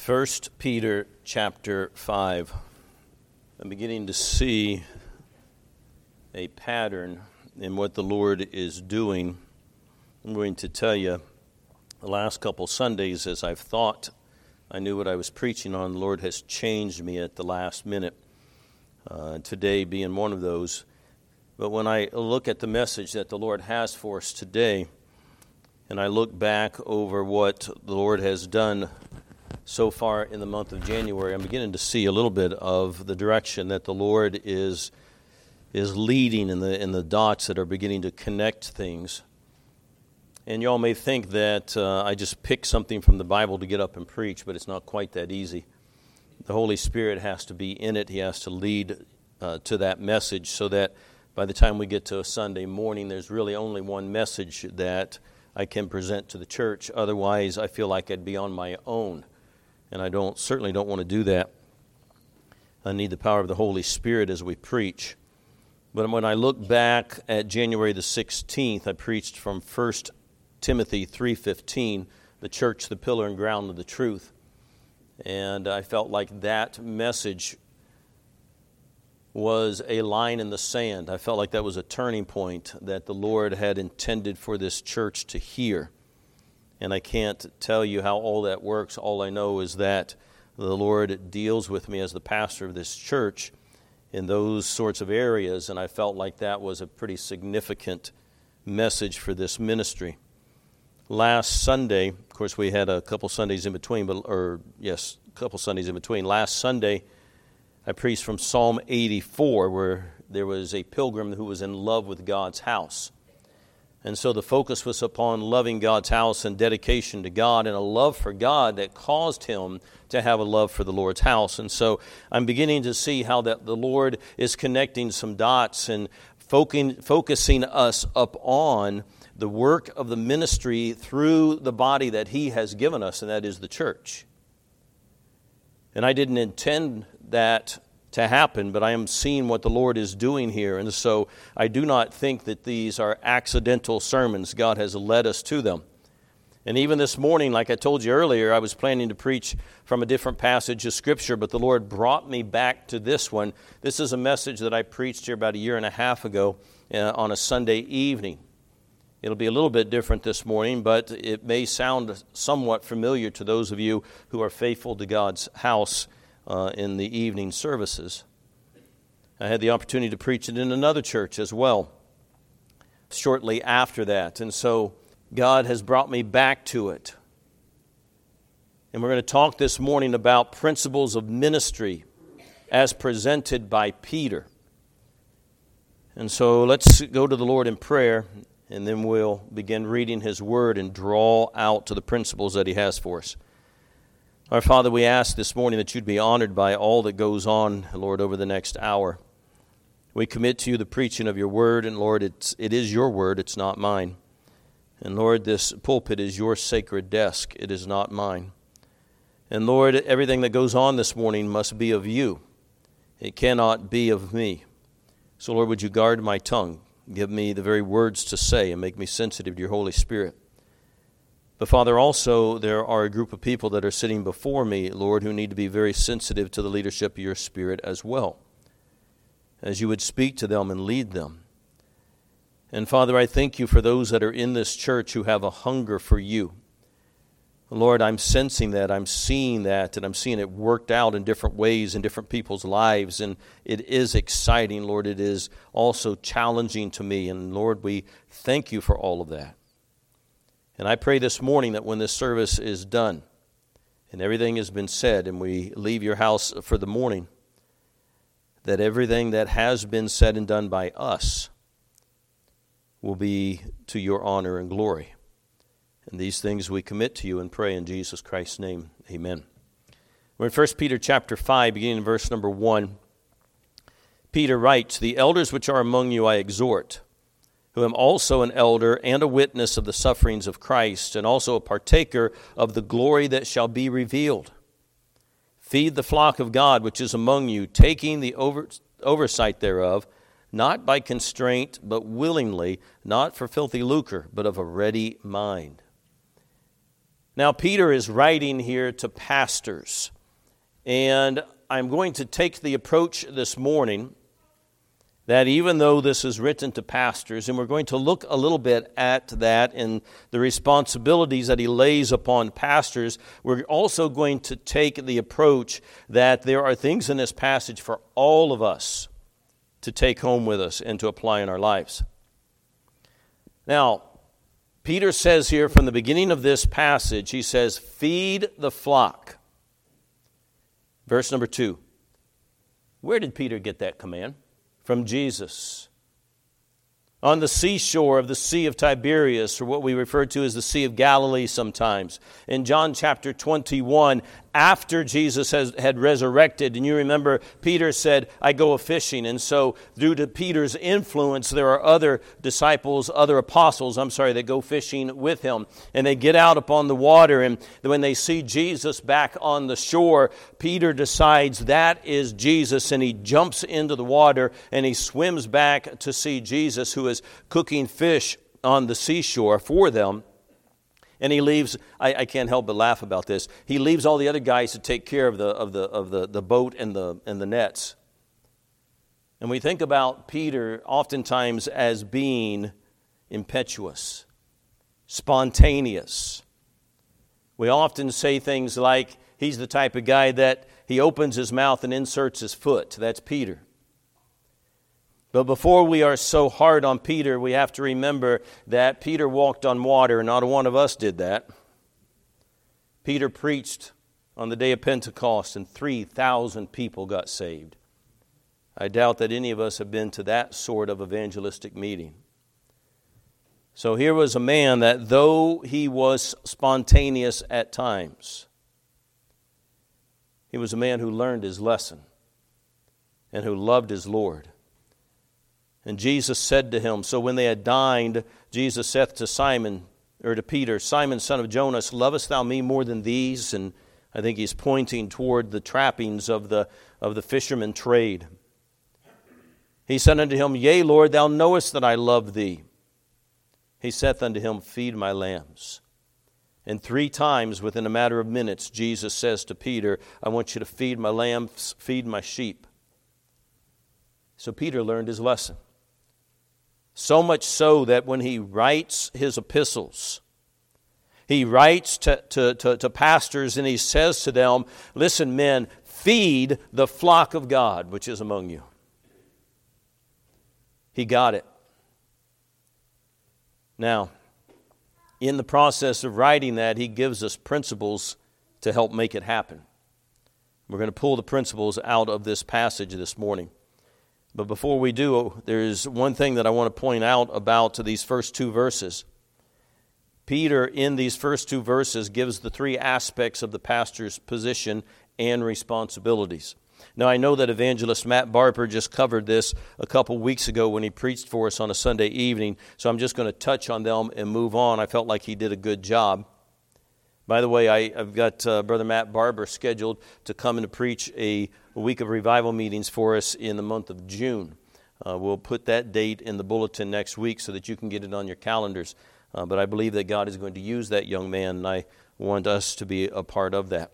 First Peter chapter 5. I'm beginning to see a pattern in what the Lord is doing. I'm going to tell you, the last couple Sundays, as I've thought I knew what I was preaching on, the Lord has changed me at the last minute. Today being one of those. But when I look at the message that the Lord has for us today, and I look back over what the Lord has done so far in the month of January, I'm beginning to see a little bit of the direction that the Lord is leading in the dots that are beginning to connect things. And y'all may think that I just pick something from the Bible to get up and preach, but it's not quite that easy. The Holy Spirit has to be in it. He has to lead to that message so that by the time we get to a Sunday morning, there's really only one message that I can present to the church. Otherwise, I feel like I'd be on my own. And I certainly don't want to do that. I need the power of the Holy Spirit as we preach. But when I look back at January the 16th, I preached from 1 Timothy 3:15, the church, the pillar and ground of the truth. And I felt like that message was a line in the sand. I felt like that was a turning point that the Lord had intended for this church to hear. And I can't tell you how all that works. All I know is that the Lord deals with me as the pastor of this church in those sorts of areas, and I felt like that was a pretty significant message for this ministry. Last Sunday, of course we had a couple Sundays in between, Last Sunday, I preached from Psalm 84, where there was a pilgrim who was in love with God's house. And so the focus was upon loving God's house and dedication to God and a love for God that caused him to have a love for the Lord's house. And so I'm beginning to see how that the Lord is connecting some dots and focusing us upon the work of the ministry through the body that He has given us, and that is the church. And I didn't intend that to happen, but I am seeing what the Lord is doing here. And so I do not think that these are accidental sermons. God has led us to them. And even this morning, like I told you earlier, I was planning to preach from a different passage of Scripture, but the Lord brought me back to this one. This is a message that I preached here about a year and a half ago on a Sunday evening. It'll be a little bit different this morning, but it may sound somewhat familiar to those of you who are faithful to God's house in the evening services. I had the opportunity to preach it in another church as well shortly after that. And so God has brought me back to it. And we're going to talk this morning about principles of ministry as presented by Peter. And so let's go to the Lord in prayer, and then we'll begin reading His Word and draw out to the principles that He has for us. Our Father, we ask this morning that You'd be honored by all that goes on, Lord, over the next hour. We commit to You the preaching of Your Word, and Lord, it is Your Word, it's not mine. And Lord, this pulpit is Your sacred desk, it is not mine. And Lord, everything that goes on this morning must be of You. It cannot be of me. So Lord, would You guard my tongue, give me the very words to say, and make me sensitive to Your Holy Spirit. But Father, also there are a group of people that are sitting before me, Lord, who need to be very sensitive to the leadership of Your Spirit as well, as You would speak to them and lead them. And Father, I thank You for those that are in this church who have a hunger for You. Lord, I'm sensing that, I'm seeing that, and I'm seeing it worked out in different ways in different people's lives, and it is exciting, Lord. It is also challenging to me, and Lord, we thank You for all of that. And I pray this morning that when this service is done and everything has been said and we leave Your house for the morning, that everything that has been said and done by us will be to Your honor and glory. And these things we commit to You and pray in Jesus Christ's name. Amen. We're in 1 Peter chapter 5, beginning in verse number 1. Peter writes, "The elders which are among you I exhort, who am also an elder and a witness of the sufferings of Christ, and also a partaker of the glory that shall be revealed. Feed the flock of God which is among you, taking the oversight thereof, not by constraint, but willingly, not for filthy lucre, but of a ready mind." Now, Peter is writing here to pastors, and I'm going to take the approach this morning that even though this is written to pastors, and we're going to look a little bit at that and the responsibilities that he lays upon pastors, we're also going to take the approach that there are things in this passage for all of us to take home with us and to apply in our lives. Now, Peter says here from the beginning of this passage, he says, feed the flock. Verse number 2. Where did Peter get that command? From Jesus. On the seashore of the Sea of Tiberias, or what we refer to as the Sea of Galilee sometimes. In John chapter 21, after Jesus had resurrected, and you remember Peter said, I go a-fishing. And so due to Peter's influence, there are other disciples, other apostles, that go fishing with him. And they get out upon the water, and when they see Jesus back on the shore, Peter decides that is Jesus, and he jumps into the water, and he swims back to see Jesus, who is cooking fish on the seashore for them. And he leaves, I can't help but laugh about this, he leaves all the other guys to take care of the boat and the nets. And we think about Peter oftentimes as being impetuous, spontaneous. We often say things like he's the type of guy that he opens his mouth and inserts his foot. That's Peter. But before we are so hard on Peter, we have to remember that Peter walked on water, and not one of us did that. Peter preached on the day of Pentecost, and 3,000 people got saved. I doubt that any of us have been to that sort of evangelistic meeting. So here was a man that, though he was spontaneous at times, he was a man who learned his lesson and who loved his Lord. And Jesus said to him, so when they had dined, Jesus saith to Peter, Simon, son of Jonas, lovest thou me more than these? And I think he's pointing toward the trappings of the fisherman trade. He said unto him, Yea, Lord, thou knowest that I love thee. He saith unto him, Feed my lambs. And 3 times within a matter of minutes, Jesus says to Peter, I want you to feed my lambs, feed my sheep. So Peter learned his lesson. So much so that when he writes his epistles, he writes to pastors and he says to them, listen, men, feed the flock of God which is among you. He got it. Now, in the process of writing that, he gives us principles to help make it happen. We're going to pull the principles out of this passage this morning. But before we do, there's one thing that I want to point out about these first 2 verses. Peter, in these first 2 verses, gives the 3 aspects of the pastor's position and responsibilities. Now, I know that evangelist Matt Barber just covered this a couple weeks ago when he preached for us on a Sunday evening, so I'm just going to touch on them and move on. I felt like he did a good job. By the way, I've got Brother Matt Barber scheduled to come and to preach a week of revival meetings for us in the month of June. We'll put that date in the bulletin next week so that you can get it on your calendars. But I believe that God is going to use that young man, and I want us to be a part of that.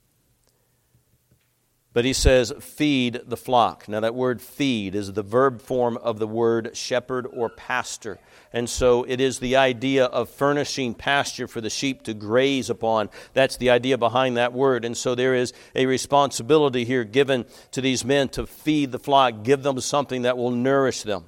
But he says, feed the flock. Now that word feed is the verb form of the word shepherd or pastor. And so it is the idea of furnishing pasture for the sheep to graze upon. That's the idea behind that word. And so there is a responsibility here given to these men to feed the flock, give them something that will nourish them.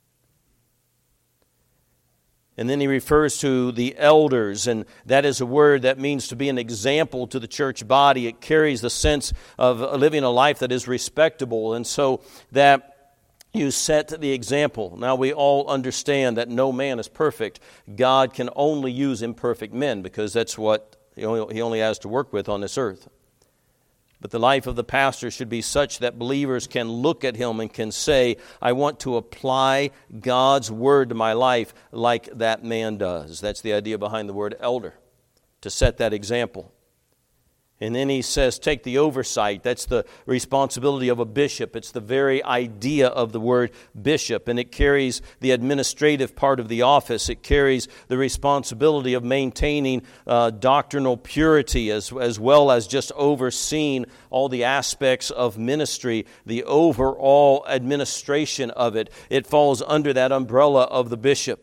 And then he refers to the elders, and that is a word that means to be an example to the church body. It carries the sense of living a life that is respectable, and so that you set the example. Now, we all understand that no man is perfect. God can only use imperfect men because that's what he only has to work with on this earth. But the life of the pastor should be such that believers can look at him and can say, I want to apply God's word to my life like that man does. That's the idea behind the word elder, to set that example. And then he says, take the oversight. That's the responsibility of a bishop. It's the very idea of the word bishop. And it carries the administrative part of the office. It carries the responsibility of maintaining doctrinal purity as well as just overseeing all the aspects of ministry, the overall administration of it. It falls under that umbrella of the bishop.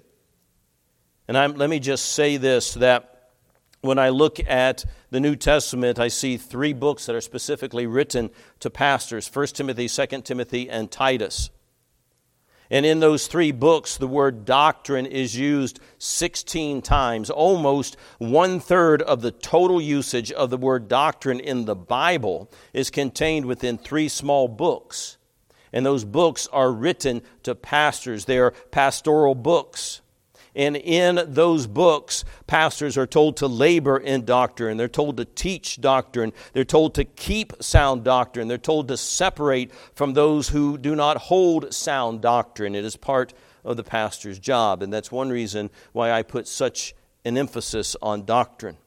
And let me just say this, that when I look at the New Testament, I see 3 books that are specifically written to pastors: 1 Timothy, 2 Timothy, and Titus. And in those 3 books, the word doctrine is used 16 times. Almost 1/3 of the total usage of the word doctrine in the Bible is contained within 3 small books. And those books are written to pastors. They are pastoral books. And in those books, pastors are told to labor in doctrine. They're told to teach doctrine. They're told to keep sound doctrine. They're told to separate from those who do not hold sound doctrine. It is part of the pastor's job. And that's one reason why I put such an emphasis on doctrine.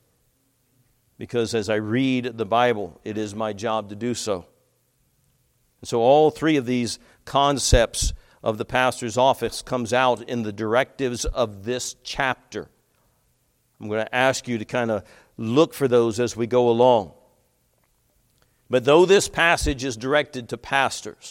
Because as I read the Bible, it is my job to do so. And so all 3 of these concepts of the pastor's office comes out in the directives of this chapter. I'm going to ask you to kind of look for those as we go along. But though this passage is directed to pastors,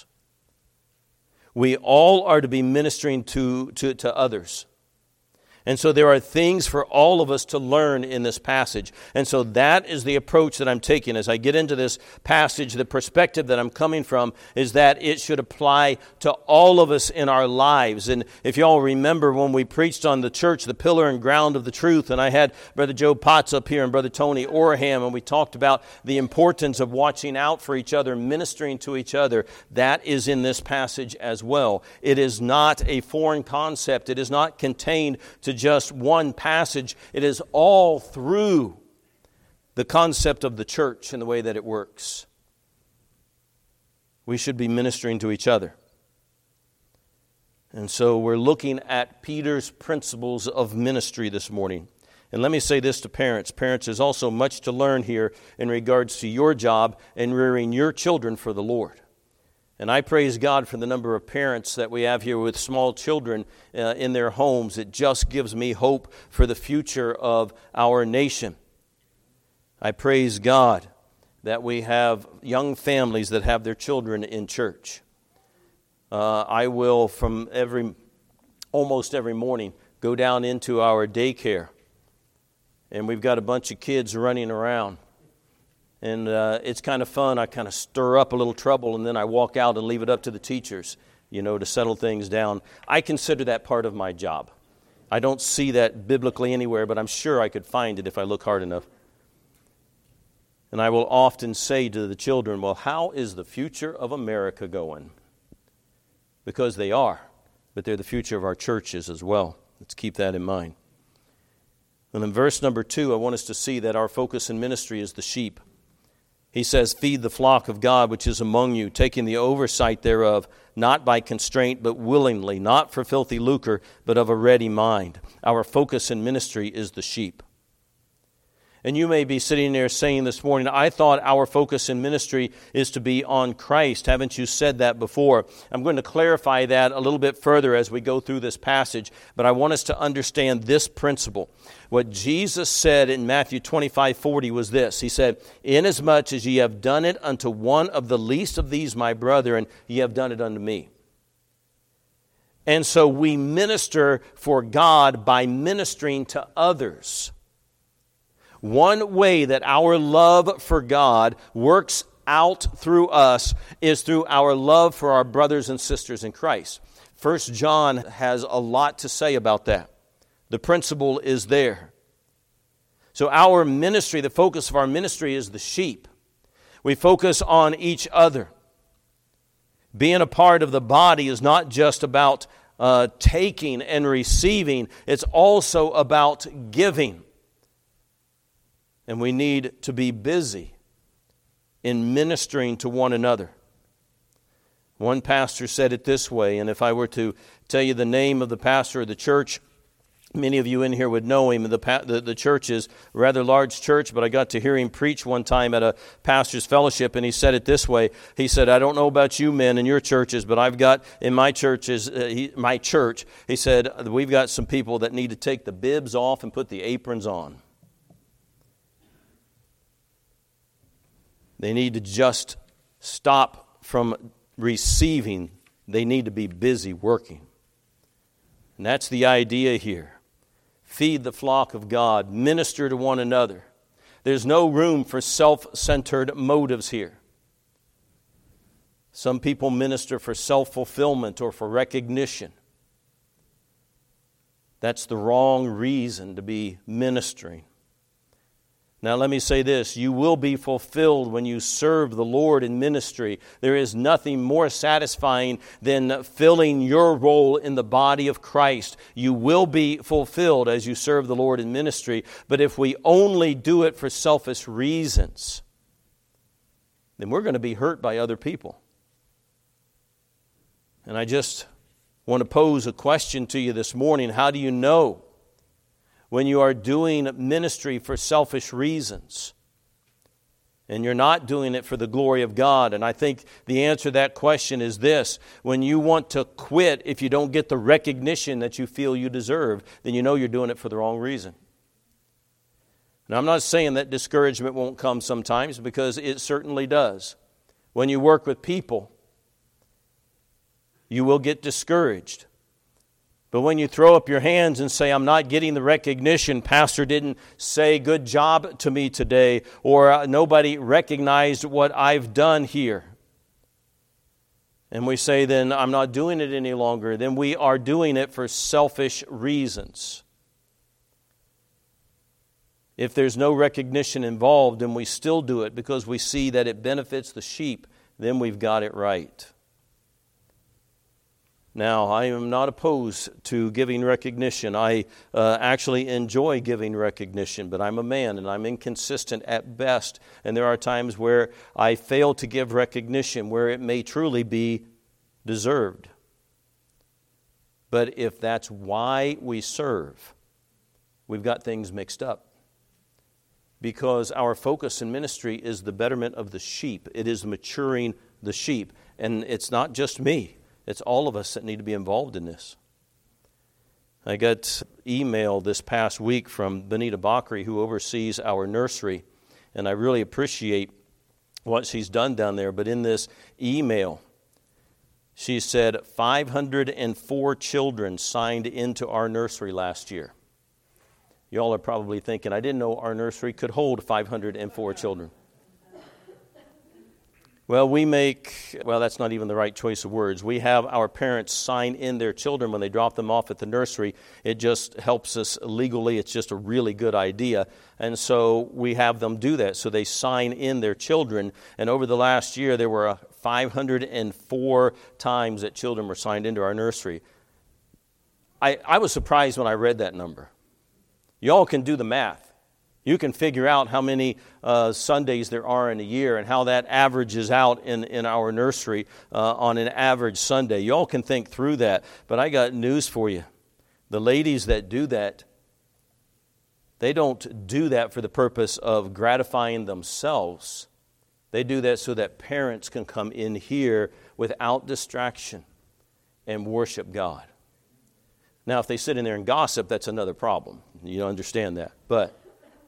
we all are to be ministering to others. And so there are things for all of us to learn in this passage. And so that is the approach that I'm taking. As I get into this passage, the perspective that I'm coming from is that it should apply to all of us in our lives. And if you all remember when we preached on the church, the pillar and ground of the truth, and I had Brother Joe Potts up here and Brother Tony Orham, and we talked about the importance of watching out for each other, ministering to each other. That is in this passage as well. It is not a foreign concept. It is not contained to just one passage. It is all through the concept of the church and the way that it works. We should be ministering to each other. And so we're looking at Peter's principles of ministry this morning. And let me say this to parents. Parents, there's also much to learn here in regards to your job in rearing your children for the Lord. And I praise God for the number of parents that we have here with small children in their homes. It just gives me hope for the future of our nation. I praise God that we have young families that have their children in church. I will, almost every morning, go down into our daycare. And we've got a bunch of kids running around. And it's kind of fun. I kind of stir up a little trouble, and then I walk out and leave it up to the teachers, to settle things down. I consider that part of my job. I don't see that biblically anywhere, but I'm sure I could find it if I look hard enough. And I will often say to the children, well, how is the future of America going? Because they are, but they're the future of our churches as well. Let's keep that in mind. And in verse number 2, I want us to see that our focus in ministry is the sheep. He says, feed the flock of God which is among you, taking the oversight thereof, not by constraint, but willingly, not for filthy lucre, but of a ready mind. Our focus in ministry is the sheep. And you may be sitting there saying this morning, I thought our focus in ministry is to be on Christ. Haven't you said that before? I'm going to clarify that a little bit further as we go through this passage, but I want us to understand this principle. What Jesus said in Matthew 25:40 was this. He said, inasmuch as ye have done it unto one of the least of these my brethren, ye have done it unto me. And so we minister for God by ministering to others. One way that our love for God works out through us is through our love for our brothers and sisters in Christ. 1 John has a lot to say about that. The principle is there. So our ministry, the focus of our ministry is the sheep. We focus on each other. Being a part of the body is not just about taking and receiving. It's also about giving. And we need to be busy in ministering to one another. One pastor said it this way, and if I were to tell you the name of the pastor of the church, Many of you in here would know him. The church is a rather large church, but I got to hear him preach one time at a pastor's fellowship, and he said it this way. He said, I don't know about you men and your churches, but I've got in my churches, my church, he said, we've got some people that need to take the bibs off and put the aprons on. They need to just stop from receiving. They need to be busy working. And that's the idea here. Feed the flock of God. Minister to one another. There's no room for self-centered motives here. Some people minister for self-fulfillment or for recognition. That's the wrong reason to be ministering. Now let me say this, you will be fulfilled when you serve the Lord in ministry. There is nothing more satisfying than filling your role in the body of Christ. You will be fulfilled as you serve the Lord in ministry, but if we only do it for selfish reasons, then we're going to be hurt by other people. And I just want to pose a question to you this morning. How do you know when you are doing ministry for selfish reasons and you're not doing it for the glory of God? And I think the answer to that question is this. When you want to quit if you don't get the recognition that you feel you deserve, then you know you're doing it for the wrong reason. Now, I'm not saying that discouragement won't come sometimes, because it certainly does. When you work with people, you will get discouraged. But when you throw up your hands and say, I'm not getting the recognition, pastor didn't say good job to me today, or nobody recognized what I've done here, and we say, then I'm not doing it any longer, then we are doing it for selfish reasons. If there's no recognition involved and we still do it because we see that it benefits the sheep, then we've got it right. Now, I am not opposed to giving recognition. I actually enjoy giving recognition, but I'm a man and I'm inconsistent at best. And there are times where I fail to give recognition where it may truly be deserved. But if that's why we serve, we've got things mixed up. Because our focus in ministry is the betterment of the sheep. It is maturing the sheep. And it's not just me. It's all of us that need to be involved in this. I got email this past week from Benita Bakri, who oversees our nursery, and I really appreciate what she's done down there. But in this email, she said 504 children signed into our nursery last year. Y'all are probably thinking, I didn't know our nursery could hold 504 children. Well, that's not even the right choice of words. We have our parents sign in their children when they drop them off at the nursery. It just helps us legally. It's just a really good idea. And so we have them do that. So they sign in their children. And over the last year, there were 504 times that children were signed into our nursery. I was surprised when I read that number. Y'all can do the math. You can figure out how many Sundays there are in a year and how that averages out in our nursery on an average Sunday. You all can think through that. But I got news for you. The ladies that do that, they don't do that for the purpose of gratifying themselves. They do that so that parents can come in here without distraction and worship God. Now, if they sit in there and gossip, that's another problem. You understand that. But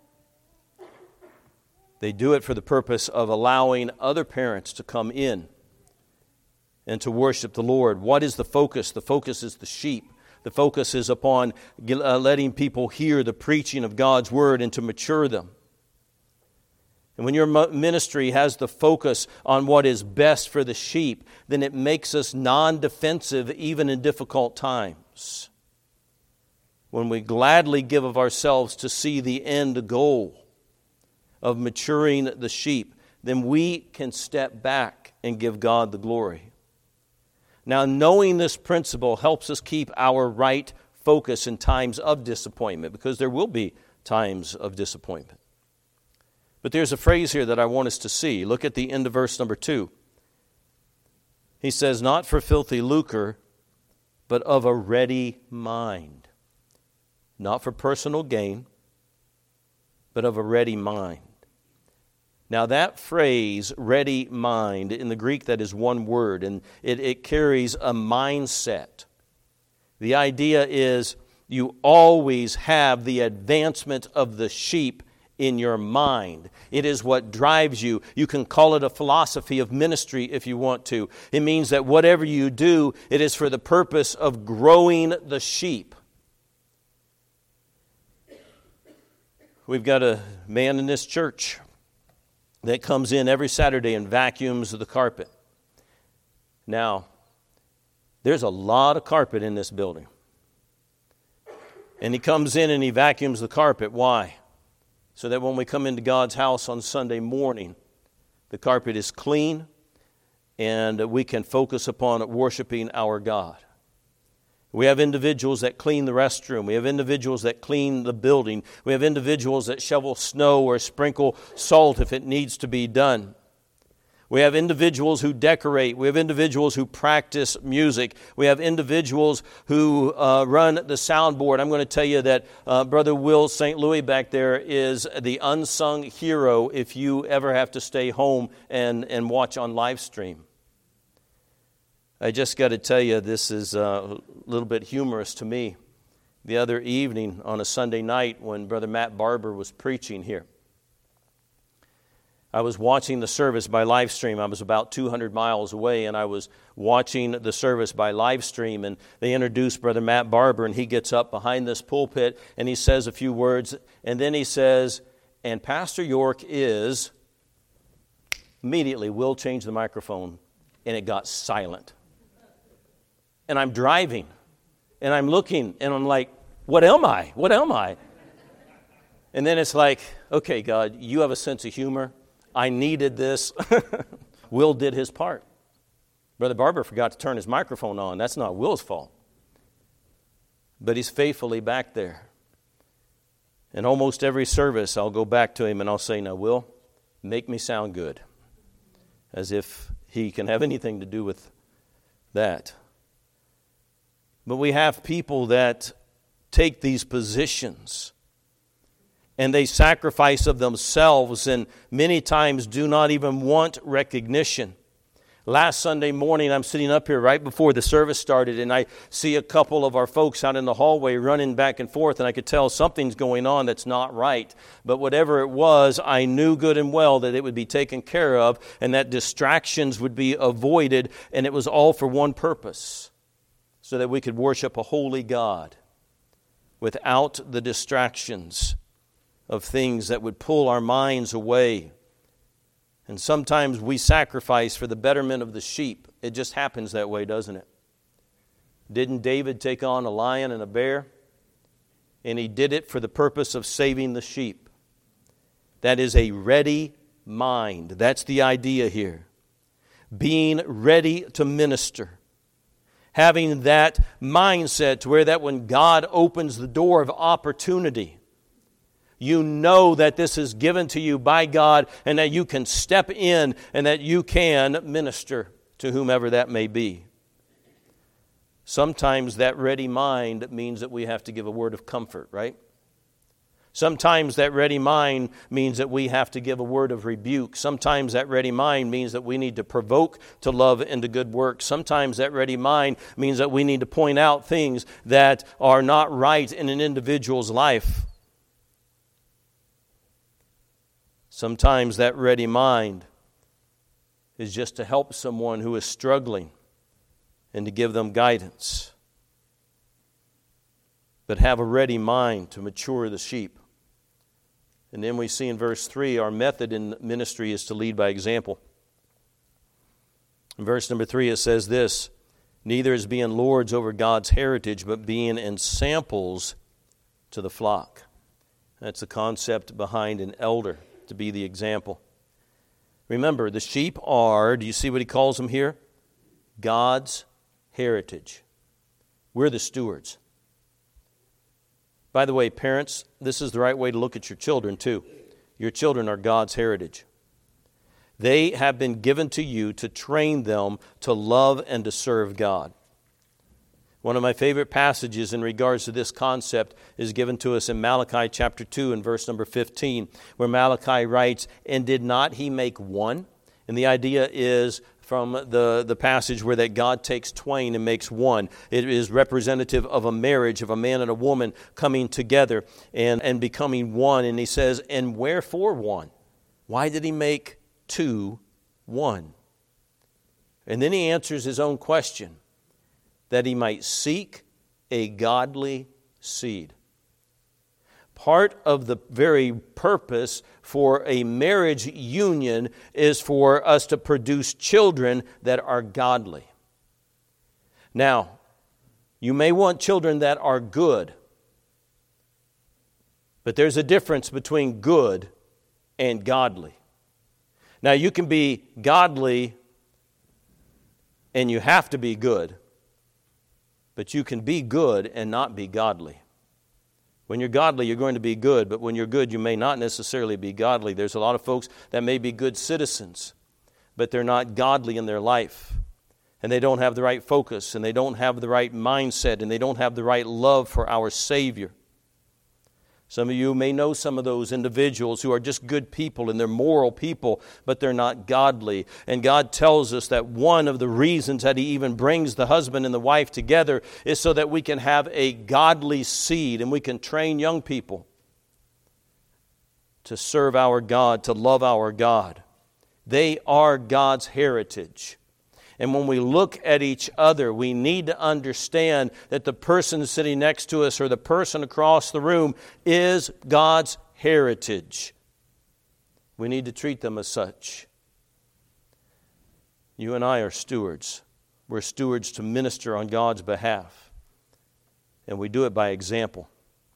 they do it for the purpose of allowing other parents to come in and to worship the Lord. What is the focus? The focus is the sheep. The focus is upon letting people hear the preaching of God's Word and to mature them. And when your ministry has the focus on what is best for the sheep, then it makes us non-defensive even in difficult times. When we gladly give of ourselves to see the end goal of maturing the sheep, then we can step back and give God the glory. Now, knowing this principle helps us keep our right focus in times of disappointment, because there will be times of disappointment. But there's a phrase here that I want us to see. Look at the end of verse number 2. He says, not for filthy lucre, but of a ready mind. not for personal gain, but of a ready mind. Now that phrase, ready mind, in the Greek that is one word, and it carries a mindset. The idea is you always have the advancement of the sheep in your mind. It is what drives you. You can call it a philosophy of ministry if you want to. It means that whatever you do, it is for the purpose of growing the sheep. We've got a man in this church that comes in every Saturday and vacuums the carpet. Now, there's a lot of carpet in this building. And he comes in and he vacuums the carpet. Why? So that when we come into God's house on Sunday morning, the carpet is clean and we can focus upon worshiping our God. We have individuals that clean the restroom. We have individuals that clean the building. We have individuals that shovel snow or sprinkle salt if it needs to be done. We have individuals who decorate. We have individuals who practice music. We have individuals who run the soundboard. I'm going to tell you that Brother Will St. Louis back there is the unsung hero if you ever have to stay home and watch on live stream. I just got to tell you, this is a little bit humorous to me. The other evening on a Sunday night when Brother Matt Barber was preaching here, I was watching the service by live stream. I was about 200 miles away, and I was watching the service by live stream, and they introduced Brother Matt Barber, and he gets up behind this pulpit, and he says a few words, and then he says, and Pastor York is... Immediately, Will changed the microphone, and it got silent. And I'm driving, and I'm looking, and I'm like, what am I? What am I? And then it's like, okay, God, you have a sense of humor. I needed this. Will did his part. Brother Barber forgot to turn his microphone on. That's not Will's fault. But he's faithfully back there. And almost every service, I'll go back to him and I'll say, now, Will, make me sound good. As if he can have anything to do with that. But we have people that take these positions and they sacrifice of themselves and many times do not even want recognition. Last Sunday morning, I'm sitting up here right before the service started, and I see a couple of our folks out in the hallway running back and forth, and I could tell something's going on that's not right. But whatever it was, I knew good and well that it would be taken care of and that distractions would be avoided, and it was all for one purpose, so that we could worship a holy God without the distractions of things that would pull our minds away. And sometimes we sacrifice for the betterment of the sheep. It just happens that way, doesn't it? Didn't David take on a lion and a bear? And he did it for the purpose of saving the sheep. That is a ready mind. That's the idea here. Being ready to minister. Having that mindset to where that when God opens the door of opportunity, you know that this is given to you by God and that you can step in and that you can minister to whomever that may be. Sometimes that ready mind means that we have to give a word of comfort, right? Sometimes that ready mind means that we have to give a word of rebuke. Sometimes that ready mind means that we need to provoke to love and to good work. Sometimes that ready mind means that we need to point out things that are not right in an individual's life. Sometimes that ready mind is just to help someone who is struggling and to give them guidance. But have a ready mind to mature the sheep. And then we see in verse 3, our method in ministry is to lead by example. In verse number 3 it says this, neither as being lords over God's heritage, but being ensamples to the flock. That's the concept behind an elder, to be the example. Remember, the sheep are, do you see what he calls them here? God's heritage. We're the stewards. By the way, parents, this is the right way to look at your children too. Your children are God's heritage. They have been given to you to train them to love and to serve God. One of my favorite passages in regards to this concept is given to us in Malachi chapter 2 and verse number 15, where Malachi writes, "And did not he make one?" And the idea is from the passage where that God takes twain and makes one. It is representative of a marriage, of a man and a woman coming together and becoming one. And he says, "And wherefore one? Why did he make two one?" And then he answers his own question, that he might seek a godly seed. Part of the very purpose for a marriage union is for us to produce children that are godly. Now, you may want children that are good, but there's a difference between good and godly. Now, you can be godly and you have to be good, but you can be good and not be godly. When you're godly, you're going to be good, but when you're good, you may not necessarily be godly. There's a lot of folks that may be good citizens, but they're not godly in their life. And they don't have the right focus, and they don't have the right mindset, and they don't have the right love for our Savior. Some of you may know some of those individuals who are just good people and they're moral people, but they're not godly. And God tells us that one of the reasons that He even brings the husband and the wife together is so that we can have a godly seed and we can train young people to serve our God, to love our God. They are God's heritage. And when we look at each other, we need to understand that the person sitting next to us or the person across the room is God's heritage. We need to treat them as such. You and I are stewards. We're stewards to minister on God's behalf. And we do it by example.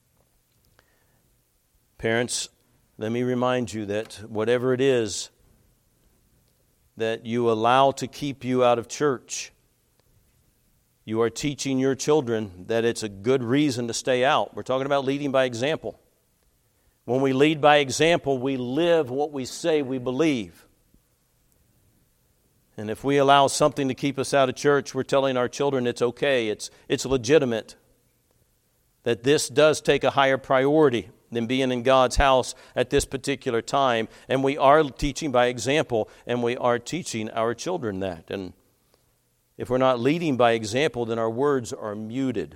Parents, let me remind you that whatever it is that you allow to keep you out of church, you are teaching your children that it's a good reason to stay out. We're talking about leading by example. When we lead by example, we live what we say we believe. And if we allow something to keep us out of church, we're telling our children it's okay, it's legitimate, that this does take a higher priority than being in God's house at this particular time. And we are teaching by example, and we are teaching our children that. And if we're not leading by example, then our words are muted.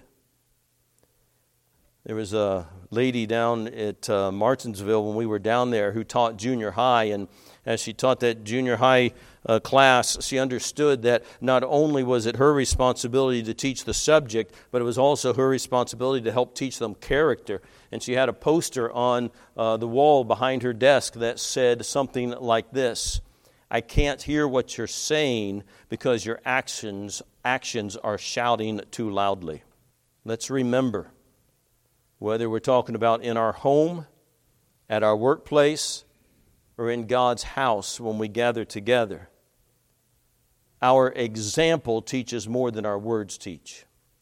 There was a lady down at Martinsville when we were down there who taught junior high, and as she taught that junior high class, she understood that not only was it her responsibility to teach the subject, but it was also her responsibility to help teach them character. And she had a poster on the wall behind her desk that said something like this: "I can't hear what you're saying because your actions are shouting too loudly." Let's remember, whether we're talking about in our home, at our workplace, or in God's house when we gather together, our example teaches more than our words teach.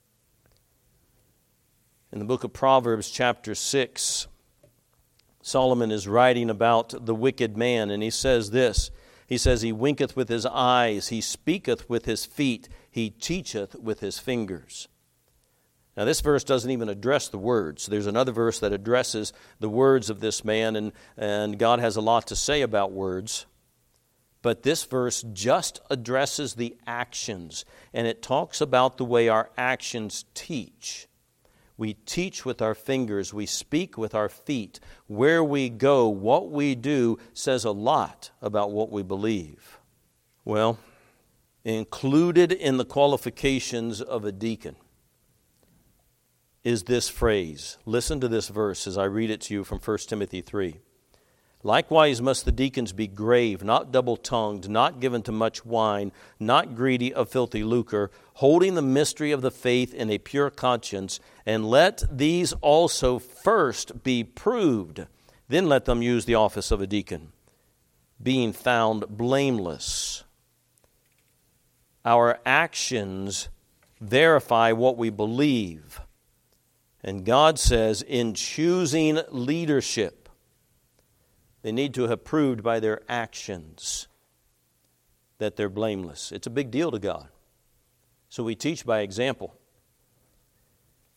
In the book of Proverbs, chapter 6, Solomon is writing about the wicked man, and he says this. He says, "He winketh with his eyes, he speaketh with his feet, he teacheth with his fingers." Now, this verse doesn't even address the words. There's another verse that addresses the words of this man, and God has a lot to say about words. But this verse just addresses the actions, and it talks about the way our actions teach. We teach with our fingers, we speak with our feet. Where we go, what we do says a lot about what we believe. Well, included in the qualifications of a deacon is this phrase. Listen to this verse as I read it to you from 1 Timothy 3. "Likewise must the deacons be grave, not double-tongued, not given to much wine, not greedy of filthy lucre, holding the mystery of the faith in a pure conscience, and let these also first be proved. Then let them use the office of a deacon, being found blameless." Our actions verify what we believe. And God says, in choosing leadership, they need to have proved by their actions that they're blameless. It's a big deal to God. So we teach by example.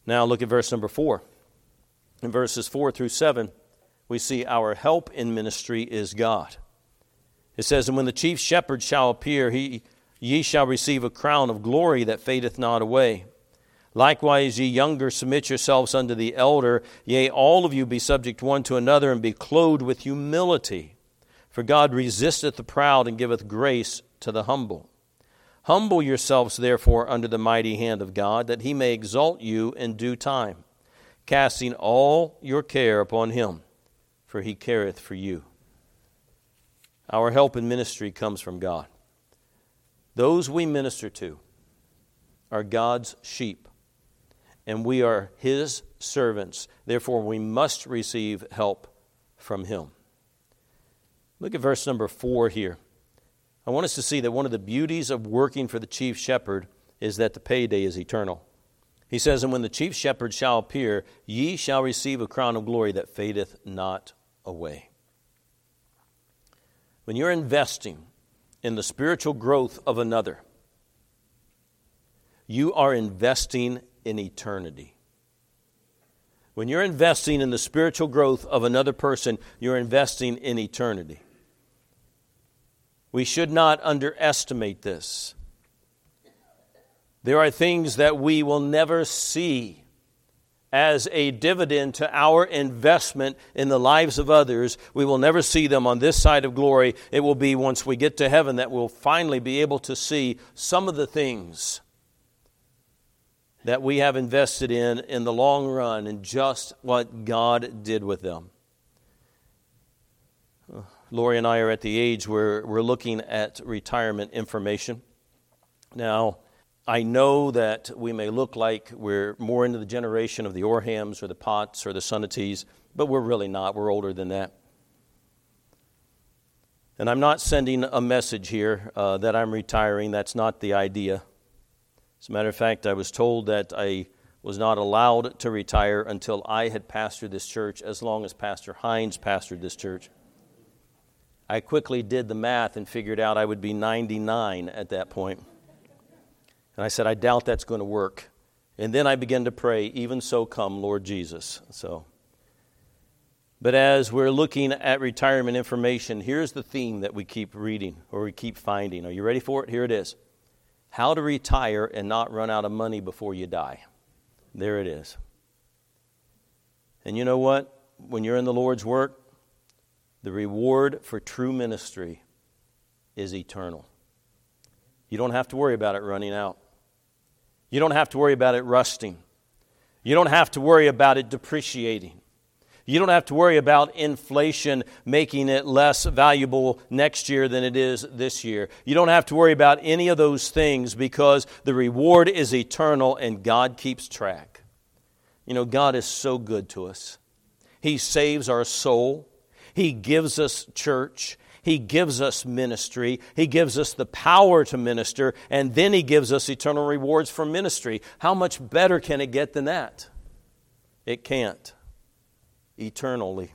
Now look at verse number 4. In verses 4 through 7, we see our help in ministry is God. It says, "And when the chief shepherd shall appear, ye shall receive a crown of glory that fadeth not away. Likewise, ye younger, submit yourselves unto the elder. Yea, all of you be subject one to another, and be clothed with humility. For God resisteth the proud, and giveth grace to the humble. Humble yourselves, therefore, under the mighty hand of God, that he may exalt you in due time, casting all your care upon him, for he careth for you." Our help in ministry comes from God. Those we minister to are God's sheep, and we are his servants. Therefore, we must receive help from him. Look at verse number 4 here. I want us to see that one of the beauties of working for the chief shepherd is that the payday is eternal. He says, "And when the chief shepherd shall appear, ye shall receive a crown of glory that fadeth not away." When you're investing in the spiritual growth of another, you are investing in eternity. When you're investing in the spiritual growth of another person, you're investing in eternity. We should not underestimate this. There are things that we will never see as a dividend to our investment in the lives of others. We will never see them on this side of glory. It will be once we get to heaven that we'll finally be able to see some of the things that we have invested in the long run, and just what God did with them. Lori and I are at the age where we're looking at retirement information. Now, I know that we may look like we're more into the generation of the Orhams or the Potts or the Sunnities, but we're really not. We're older than that. And I'm not sending a message here that I'm retiring. That's not the idea. As a matter of fact, I was told that I was not allowed to retire until I had pastored this church as long as Pastor Hines pastored this church. I quickly did the math and figured out I would be 99 at that point. And I said, I doubt that's going to work. And then I began to pray, "Even so come, Lord Jesus." But as we're looking at retirement information, here's the theme that we keep reading, or we keep finding. Are you ready for it? Here it is. How to retire and not run out of money before you die. There it is. And you know what? When you're in the Lord's work, the reward for true ministry is eternal. You don't have to worry about it running out. You don't have to worry about it rusting. You don't have to worry about it depreciating. You don't have to worry about inflation making it less valuable next year than it is this year. You don't have to worry about any of those things, because the reward is eternal and God keeps track. You know, God is so good to us. He saves our soul. He gives us church. He gives us ministry. He gives us the power to minister. And then He gives us eternal rewards for ministry. How much better can it get than that? It can't. Eternally.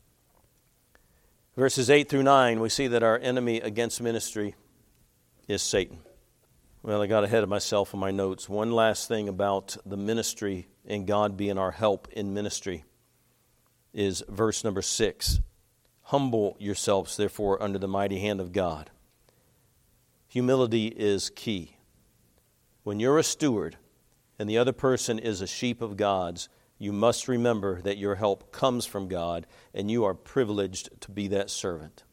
Verses 8 through 9, we see that our enemy against ministry is Satan. Well, I got ahead of myself in my notes. One last thing about the ministry and God being our help in ministry is verse number 6. Humble yourselves, therefore, under the mighty hand of God. Humility is key. When you're a steward and the other person is a sheep of God's, you must remember that your help comes from God, and you are privileged to be that servant.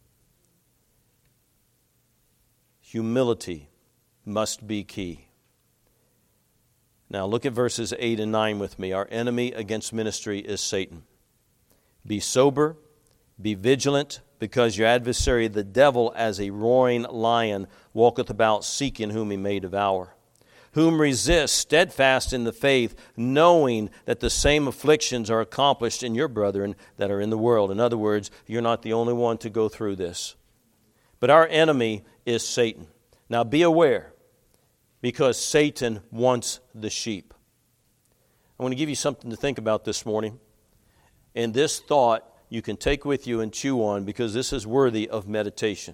Humility must be key. Now look at verses 8 and 9 with me. Our enemy against ministry is Satan. Be sober, be vigilant, because your adversary, the devil, as a roaring lion, walketh about seeking whom he may devour. Whom resist steadfast in the faith, knowing that the same afflictions are accomplished in your brethren that are in the world. In other words, you're not the only one to go through this. But our enemy is Satan. Now be aware, because Satan wants the sheep. I want to give you something to think about this morning. And this thought you can take with you and chew on, because this is worthy of meditation.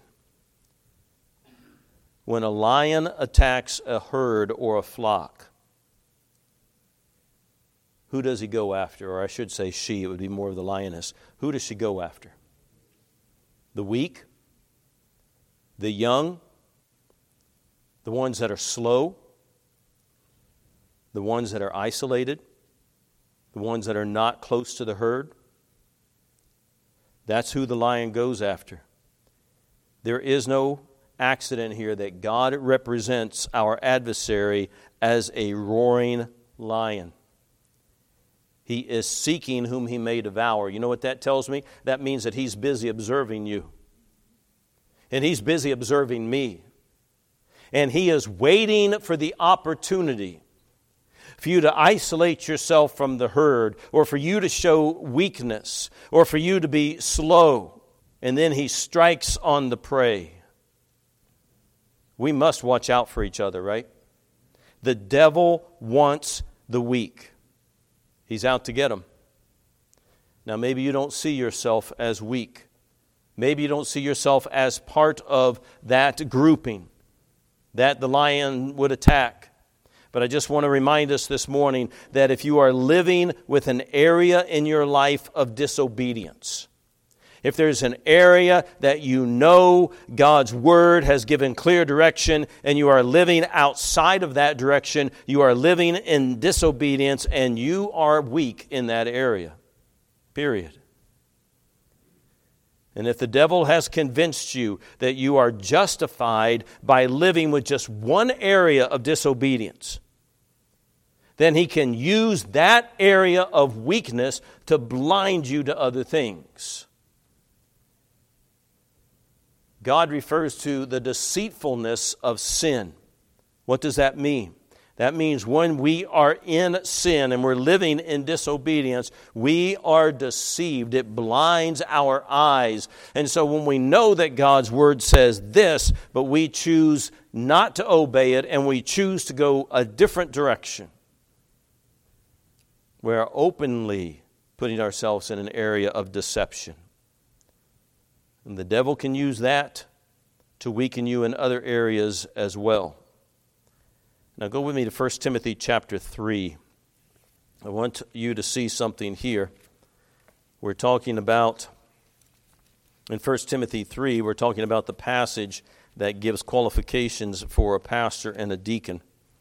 When a lion attacks a herd or a flock, who does he go after? Or I should say she, it would be more of the lioness. Who does she go after? The weak? The young? The ones that are slow? The ones that are isolated? The ones that are not close to the herd? That's who the lion goes after. There is no accident here that God represents our adversary as a roaring lion. He is seeking whom he may devour. You know what that tells me? That means that he's busy observing you. And he's busy observing me. And he is waiting for the opportunity for you to isolate yourself from the herd, or for you to show weakness, or for you to be slow. And then he strikes on the prey. We must watch out for each other, right? The devil wants the weak. He's out to get them. Now, maybe you don't see yourself as weak. Maybe you don't see yourself as part of that grouping that the lion would attack. But I just want to remind us this morning that if you are living with an area in your life of disobedience, if there's an area that you know God's Word has given clear direction and you are living outside of that direction, you are living in disobedience and you are weak in that area. Period. And if the devil has convinced you that you are justified by living with just one area of disobedience, then he can use that area of weakness to blind you to other things. God refers to the deceitfulness of sin. What does that mean? That means when we are in sin and we're living in disobedience, we are deceived. It blinds our eyes. And so when we know that God's Word says this, but we choose not to obey it and we choose to go a different direction, we're openly putting ourselves in an area of deception. And the devil can use that to weaken you in other areas as well. Now go with me to 1 Timothy chapter 3. I want you to see something here. We're talking about, in 1 Timothy 3, we're talking about the passage that gives qualifications for a pastor and a deacon.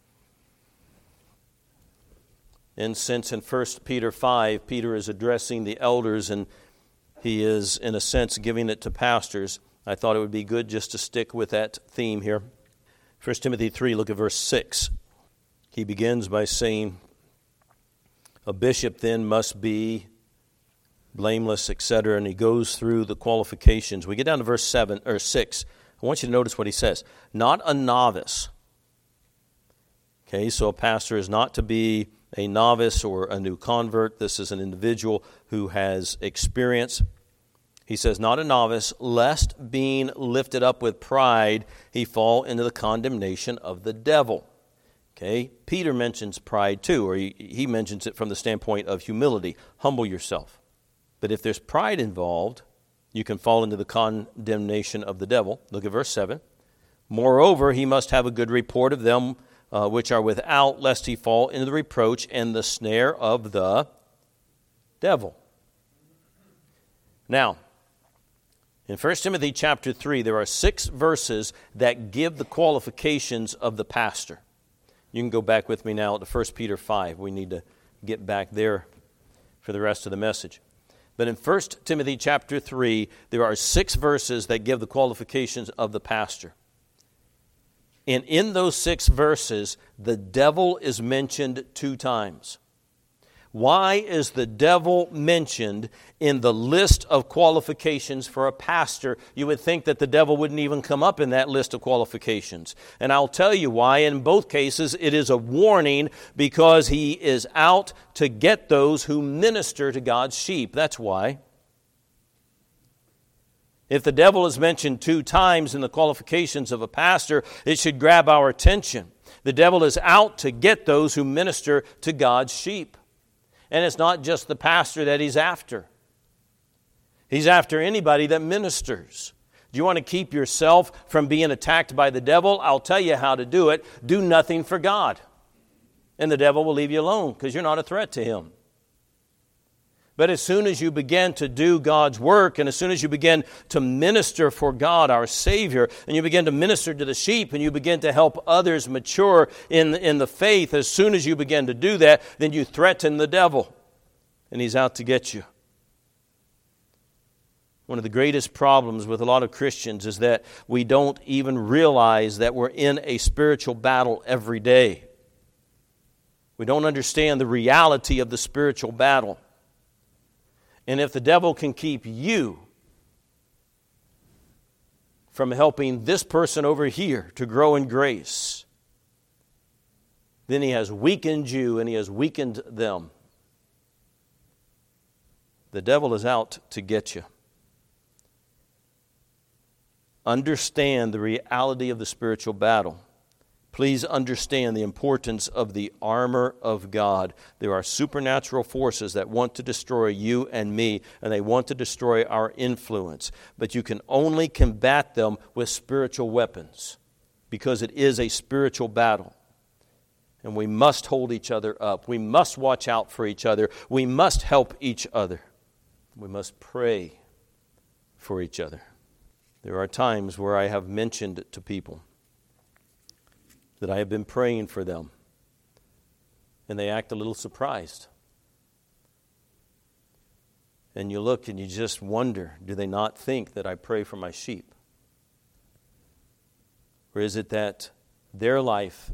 And since in 1 Peter 5, Peter is addressing the elders and he is, in a sense, giving it to pastors, I thought it would be good just to stick with that theme here. 1 Timothy 3, look at verse 6. He begins by saying, a bishop then must be blameless, etc. And he goes through the qualifications. We get down to verse 6. I want you to notice what he says. Not a novice. Okay, so a pastor is not to be a novice or a new convert. This is an individual who has experience. He says, not a novice, lest being lifted up with pride, he fall into the condemnation of the devil. Okay, Peter mentions pride too, or he mentions it from the standpoint of humility. Humble yourself. But if there's pride involved, you can fall into the condemnation of the devil. Look at verse 7. Moreover, he must have a good report of them which are without, lest he fall into the reproach and the snare of the devil. Now, in 1 Timothy chapter 3, there are 6 verses that give the qualifications of the pastor. You can go back with me now to 1 Peter 5. We need to get back there for the rest of the message. But in 1 Timothy chapter 3, there are 6 verses that give the qualifications of the pastor. And in those 6 verses, the devil is mentioned 2 times. Why is the devil mentioned in the list of qualifications for a pastor? You would think that the devil wouldn't even come up in that list of qualifications. And I'll tell you why. In both cases, it is a warning because he is out to get those who minister to God's sheep. That's why. If the devil is mentioned 2 times in the qualifications of a pastor, it should grab our attention. The devil is out to get those who minister to God's sheep. And it's not just the pastor that he's after. He's after anybody that ministers. Do you want to keep yourself from being attacked by the devil? I'll tell you how to do it. Do nothing for God. And the devil will leave you alone because you're not a threat to him. But as soon as you begin to do God's work, and as soon as you begin to minister for God, our Savior, and you begin to minister to the sheep, and you begin to help others mature in the faith, as soon as you begin to do that, then you threaten the devil, and he's out to get you. One of the greatest problems with a lot of Christians is that we don't even realize that we're in a spiritual battle every day. We don't understand the reality of the spiritual battle. And if the devil can keep you from helping this person over here to grow in grace, then he has weakened you and he has weakened them. The devil is out to get you. Understand the reality of the spiritual battle. Please understand the importance of the armor of God. There are supernatural forces that want to destroy you and me, and they want to destroy our influence. But you can only combat them with spiritual weapons, because it is a spiritual battle. And we must hold each other up. We must watch out for each other. We must help each other. We must pray for each other. There are times where I have mentioned to people that I have been praying for them, and they act a little surprised. And you look and you just wonder, do they not think that I pray for my sheep? Or is it that their life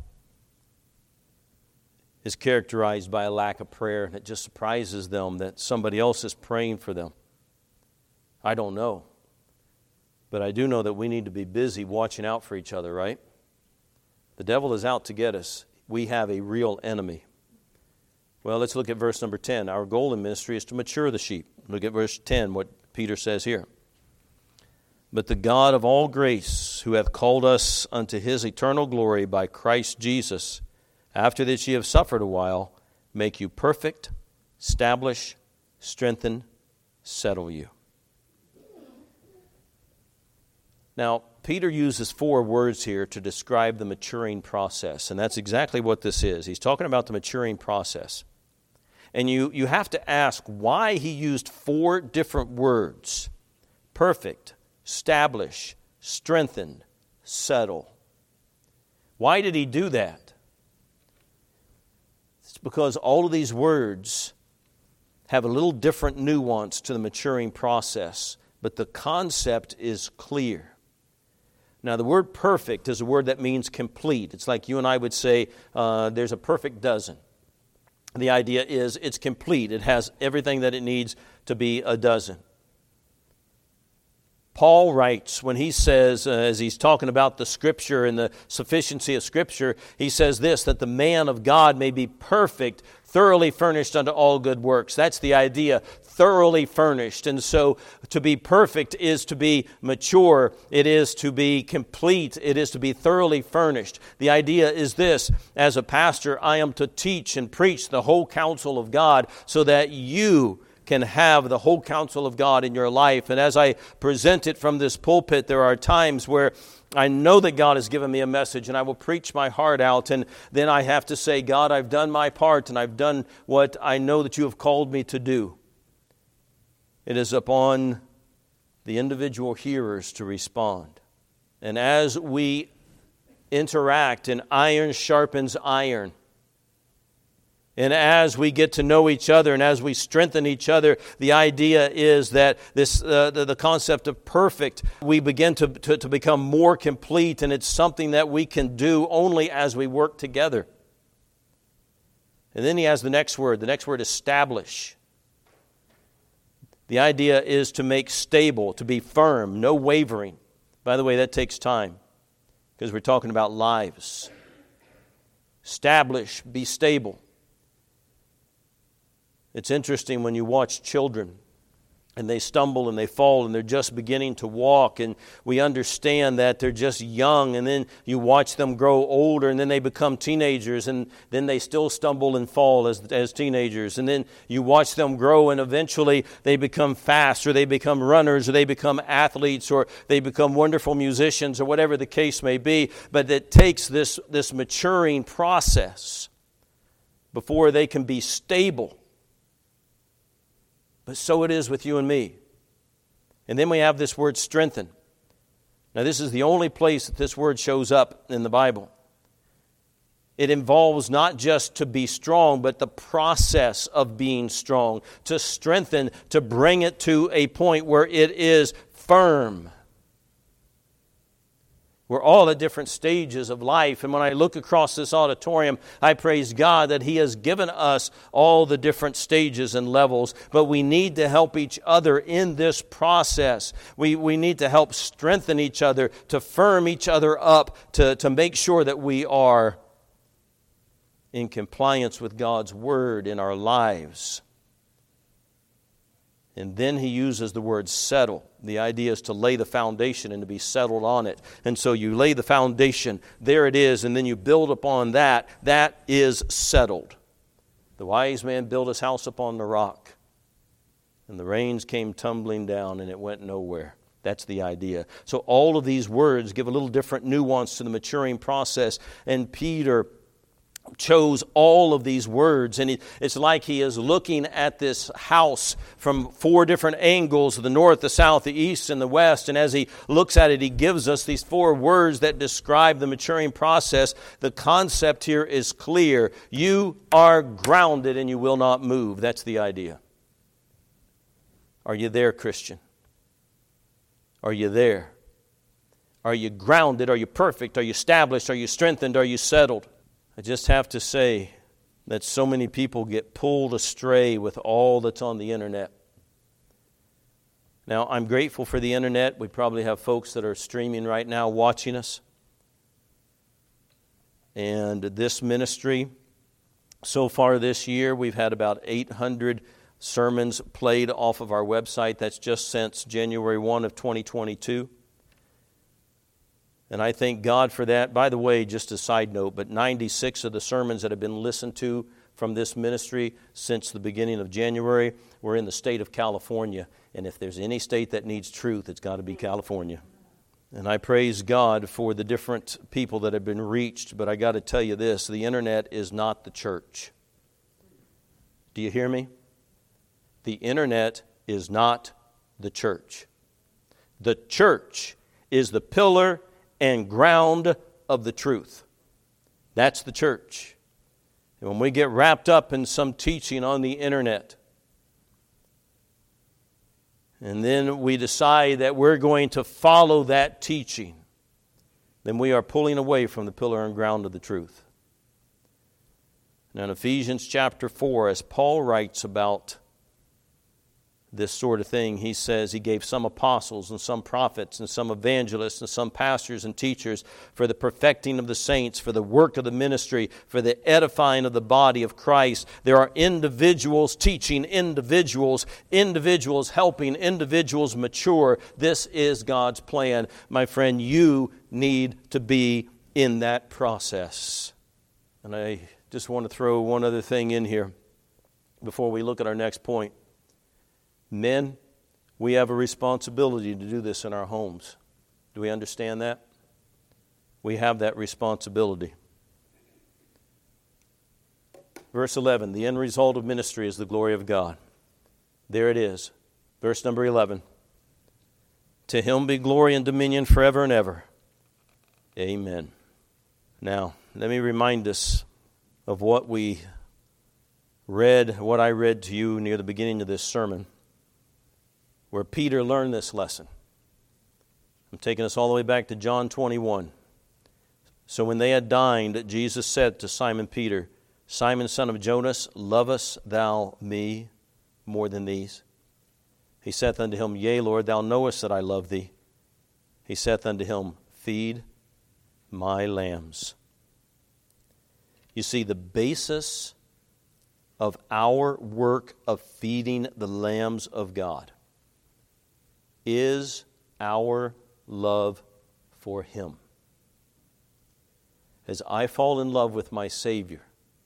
is characterized by a lack of prayer, and it just surprises them that somebody else is praying for them? I don't know. But I do know that we need to be busy watching out for each other, right? The devil is out to get us. We have a real enemy. Well, let's look at verse number 10. Our goal in ministry is to mature the sheep. Look at verse 10, what Peter says here. But the God of all grace, who hath called us unto his eternal glory by Christ Jesus, after that ye have suffered a while, make you perfect, establish, strengthen, settle you. Now, Peter uses 4 words here to describe the maturing process, and that's exactly what this is. He's talking about the maturing process. And you have to ask why he used 4 different words: perfect, establish, strengthen, settle. Why did he do that? It's because all of these words have a little different nuance to the maturing process, but the concept is clear. Now, the word perfect is a word that means complete. It's like you and I would say, there's a perfect dozen. The idea is it's complete. It has everything that it needs to be a dozen. Paul writes, when he says, as he's talking about the Scripture and the sufficiency of Scripture, he says this, that the man of God may be perfect, thoroughly furnished unto all good works. That's the idea, thoroughly furnished. And so to be perfect is to be mature. It is to be complete. It is to be thoroughly furnished. The idea is this: as a pastor, I am to teach and preach the whole counsel of God so that you can have the whole counsel of God in your life. And as I present it from this pulpit, there are times where I know that God has given me a message and I will preach my heart out, and then I have to say, God, I've done my part and I've done what I know that you have called me to do. It is upon the individual hearers to respond. And as we interact and iron sharpens iron, and as we get to know each other and as we strengthen each other, the idea is that this the concept of perfect, we begin to become more complete, and it's something that we can do only as we work together. And then he has the next word establish. The idea is to make stable, to be firm, no wavering. By the way, that takes time because we're talking about lives. Establish, be stable. It's interesting when you watch children and they stumble and they fall and they're just beginning to walk, and we understand that they're just young, and then you watch them grow older and then they become teenagers, and then they still stumble and fall as teenagers, and then you watch them grow and eventually they become fast, or they become runners, or they become athletes, or they become wonderful musicians, or whatever the case may be. But it takes this maturing process before they can be stable. But so it is with you and me. And then we have this word strengthen. Now this is the only place that this word shows up in the Bible. It involves not just to be strong, but the process of being strong. To strengthen, to bring it to a point where it is firm. We're all at different stages of life. And when I look across this auditorium, I praise God that He has given us all the different stages and levels. But we need to help each other in this process. We need to help strengthen each other, to firm each other up, to make sure that we are in compliance with God's Word in our lives. And then he uses the word settle. The idea is to lay the foundation and to be settled on it. And so you lay the foundation, there it is, and then you build upon that. That is settled. The wise man built his house upon the rock, and the rains came tumbling down, and it went nowhere. That's the idea. So all of these words give a little different nuance to the maturing process, and Peter chose all of these words, and it's like he is looking at this house from 4 different angles: the north, the south, the east, and the west. And as he looks at it, he gives us these 4 words that describe the maturing process. The concept here is clear. You are grounded and you will not move. That's the idea. Are you there, Christian? Are you there? Are you grounded? Are you perfect? Are you established? Are you strengthened? Are you settled? I just have to say that so many people get pulled astray with all that's on the internet. Now, I'm grateful for the internet. We probably have folks that are streaming right now watching us. And this ministry, so far this year, we've had about 800 sermons played off of our website. That's just since January 1 of 2022. And I thank God for that. By the way, just a side note, but 96 of the sermons that have been listened to from this ministry since the beginning of January were in the state of California. And if there's any state that needs truth, it's got to be California. And I praise God for the different people that have been reached. But I got to tell you this, the internet is not the church. Do you hear me? The internet is not the church. The church is the pillar and ground of the truth. That's the church. And when we get wrapped up in some teaching on the internet, and then we decide that we're going to follow that teaching, then we are pulling away from the pillar and ground of the truth. Now in Ephesians chapter 4, as Paul writes about this sort of thing, he says he gave some apostles and some prophets and some evangelists and some pastors and teachers for the perfecting of the saints, for the work of the ministry, for the edifying of the body of Christ. There are individuals teaching individuals, individuals helping individuals mature. This is God's plan. My friend, you need to be in that process. And I just want to throw one other thing in here before we look at our next point. Men, we have a responsibility to do this in our homes. Do we understand that? We have that responsibility. Verse 11, the end result of ministry is the glory of God. There it is. Verse number 11. To Him be glory and dominion forever and ever. Amen. Now, let me remind us of what we read, what I read to you near the beginning of this sermon, where Peter learned this lesson. I'm taking us all the way back to John 21. So when they had dined, Jesus said to Simon Peter, Simon, son of Jonas, lovest thou me more than these? He saith unto him, Yea, Lord, thou knowest that I love thee. He saith unto him, Feed my lambs. You see, the basis of our work of feeding the lambs of God is our love for Him. As I fall in love with my Savior,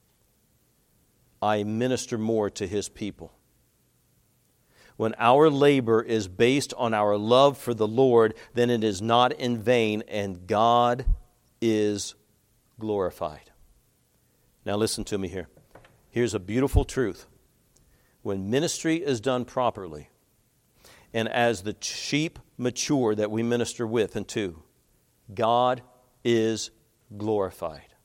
I minister more to His people. When our labor is based on our love for the Lord, then it is not in vain, and God is glorified. Now listen to me here. Here's a beautiful truth. when ministry is done properly, and as the sheep mature that we minister with and to, God is glorified.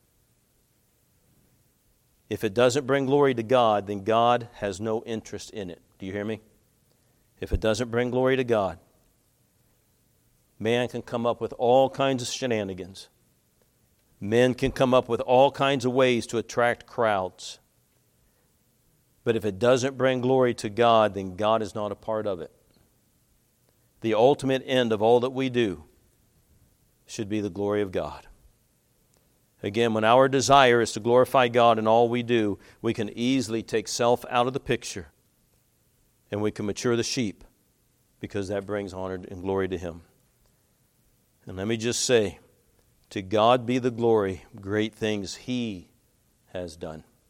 If it doesn't bring glory to God, then God has no interest in it. Do you hear me? If it doesn't bring glory to God, man can come up with all kinds of shenanigans. Men can come up with all kinds of ways to attract crowds. But if it doesn't bring glory to God, then God is not a part of it. The ultimate end of all that we do should be the glory of God. Again, when our desire is to glorify God in all we do, we can easily take self out of the picture, and we can mature the sheep, because that brings honor and glory to Him. And let me just say, to God be the glory, great things He has done.